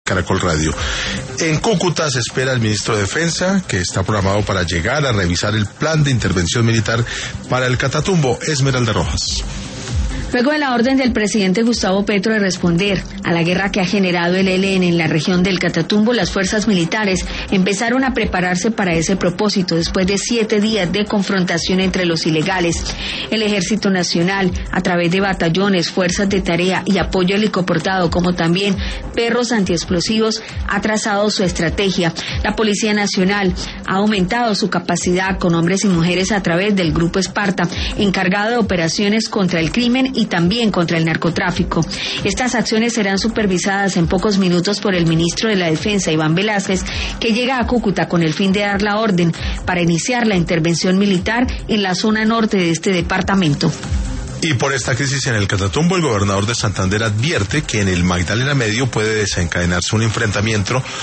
Caracol Radio. En Cúcuta se espera el ministro de Defensa, que está programado para llegar a revisar el plan de intervención militar para el Catatumbo. Esmeralda Rojas. Luego de la orden del presidente Gustavo Petro de responder a la guerra que ha generado el ELN en la región del Catatumbo, las fuerzas militares empezaron a prepararse para ese propósito después de 7 días de confrontación entre los ilegales. El Ejército Nacional, a través de batallones, fuerzas de tarea y apoyo helicoportado, como también perros antiexplosivos, ha trazado su estrategia. La Policía Nacional ha aumentado su capacidad con hombres y mujeres a través del Grupo Esparta, encargado de operaciones contra el crimen y también contra el narcotráfico. Estas acciones serán supervisadas en pocos minutos por el ministro de la Defensa, Iván Velázquez, que llega a Cúcuta con el fin de dar la orden para iniciar la intervención militar en la zona norte de este departamento. Y por esta crisis en el Catatumbo, el gobernador de Santander advierte que en el Magdalena Medio puede desencadenarse un enfrentamiento